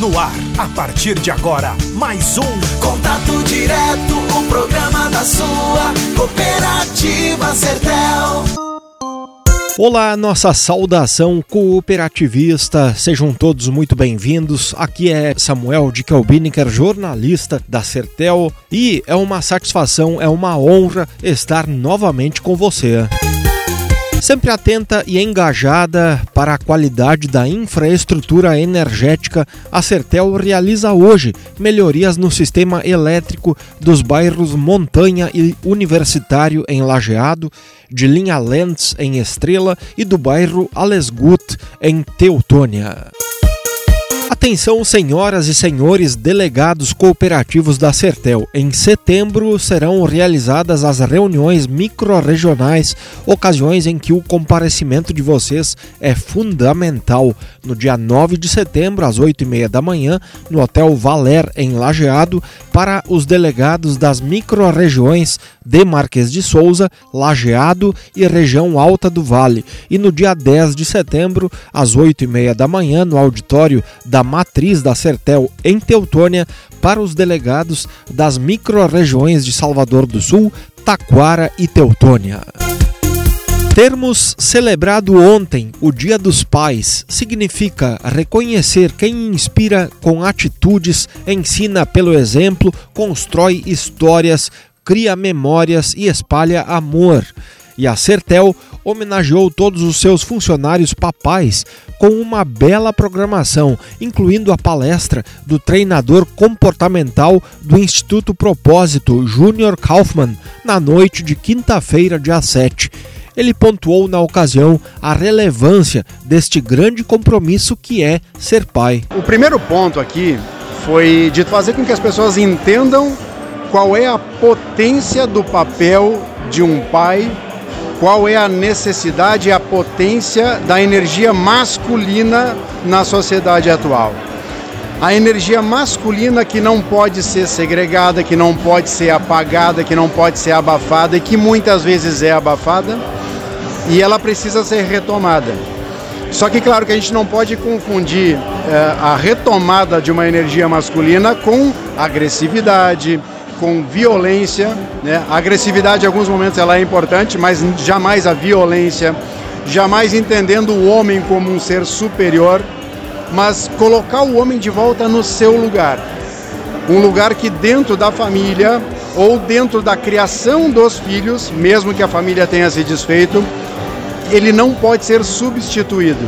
No ar, a partir de agora, mais um Contato Direto, o programa da sua cooperativa Sertel. Olá, nossa saudação cooperativista, sejam todos muito bem-vindos. Aqui é Samuel de Kelbiniker, jornalista da Sertel, e é uma satisfação, é uma honra estar novamente com você. Sempre atenta e engajada para a qualidade da infraestrutura energética, a Sertel realiza hoje melhorias no sistema elétrico dos bairros Montanha e Universitário em Lajeado, de linha Lentz em Estrela e do bairro Alesgut em Teutônia. Atenção, senhoras e senhores delegados cooperativos da Sertel. Em setembro serão realizadas as reuniões microrregionais, ocasiões em que o comparecimento de vocês é fundamental. No dia 9 de setembro, às 8h30 da manhã, no Hotel Valer, em Lajeado, para os delegados das microrregiões de Marquês de Souza, Lajeado e região Alta do Vale. E no dia 10 de setembro, às 8h30 da manhã, no auditório da Matriz da Sertel em Teutônia, para os delegados das microrregiões de Salvador do Sul, Taquara e Teutônia. Termos celebrado ontem o Dia dos Pais significa reconhecer quem inspira com atitudes, ensina pelo exemplo, constrói histórias, cria memórias e espalha amor. E a Sertel homenageou todos os seus funcionários papais com uma bela programação, incluindo a palestra do treinador comportamental do Instituto Propósito, Junior Kaufmann, na noite de quinta-feira, dia 7. Ele pontuou na ocasião a relevância deste grande compromisso que é ser pai. O primeiro ponto aqui foi de fazer com que as pessoas entendam qual é a potência do papel de um pai, qual é a necessidade e a potência da energia masculina na sociedade atual. A energia masculina que não pode ser segregada, que não pode ser apagada, que não pode ser abafada e que muitas vezes é abafada, e ela precisa ser retomada. Só que claro que a gente não pode confundir a retomada de uma energia masculina com agressividade, com violência, né? A agressividade em alguns momentos ela é importante, mas jamais a violência, jamais entendendo o homem como um ser superior, mas colocar o homem de volta no seu lugar. Um lugar que dentro da família ou dentro da criação dos filhos, mesmo que a família tenha se desfeito, ele não pode ser substituído.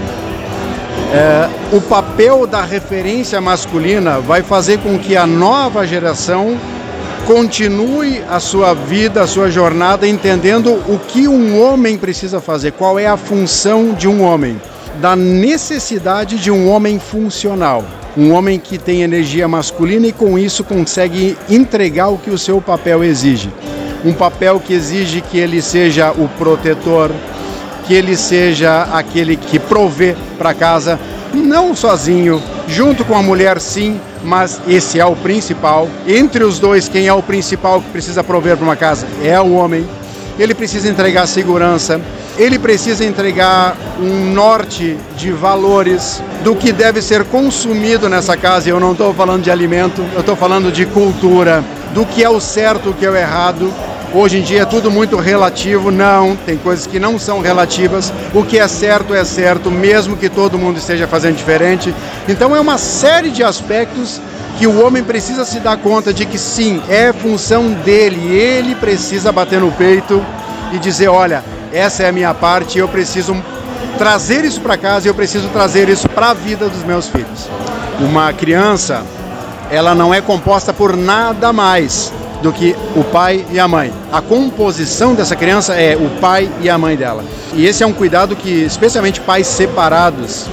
O papel da referência masculina vai fazer com que a nova geração continue a sua vida, a sua jornada, entendendo o que um homem precisa fazer, qual é a função de um homem, da necessidade de um homem funcional, um homem que tem energia masculina e com isso consegue entregar o que o seu papel exige. Um papel que exige que ele seja o protetor, que ele seja aquele que provê para casa, não sozinho, junto com a mulher sim, mas esse é o principal. Entre os dois, quem é o principal que precisa prover para uma casa? É o homem. Ele precisa entregar segurança, ele precisa entregar um norte de valores do que deve ser consumido nessa casa. Eu não estou falando de alimento, eu estou falando de cultura, do que é o certo, o que é o errado. Hoje em dia é tudo muito relativo, não, tem coisas que não são relativas, o que é certo, mesmo que todo mundo esteja fazendo diferente. Então é uma série de aspectos que o homem precisa se dar conta de que sim, é função dele, ele precisa bater no peito e dizer, olha, essa é a minha parte, eu preciso trazer isso para casa, eu preciso trazer isso para a vida dos meus filhos. Uma criança, ela não é composta por nada mais do que o pai e a mãe. A composição dessa criança é o pai e a mãe dela. E esse é um cuidado que, especialmente pais separados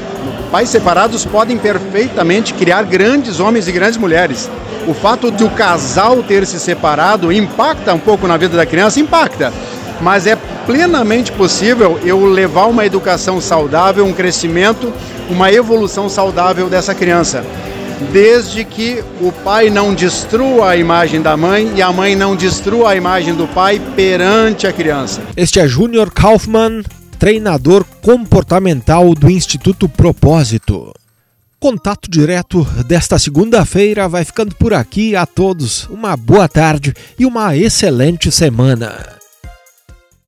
podem perfeitamente criar grandes homens e grandes mulheres. O fato de o casal ter se separado impacta um pouco na vida da criança, impacta. Mas é plenamente possível eu levar uma educação saudável, um crescimento, uma evolução saudável dessa criança. Desde que o pai não destrua a imagem da mãe e a mãe não destrua a imagem do pai perante a criança. Este é Junior Kaufmann, treinador comportamental do Instituto Propósito. Contato Direto desta segunda-feira vai ficando por aqui. A todos uma boa tarde e uma excelente semana.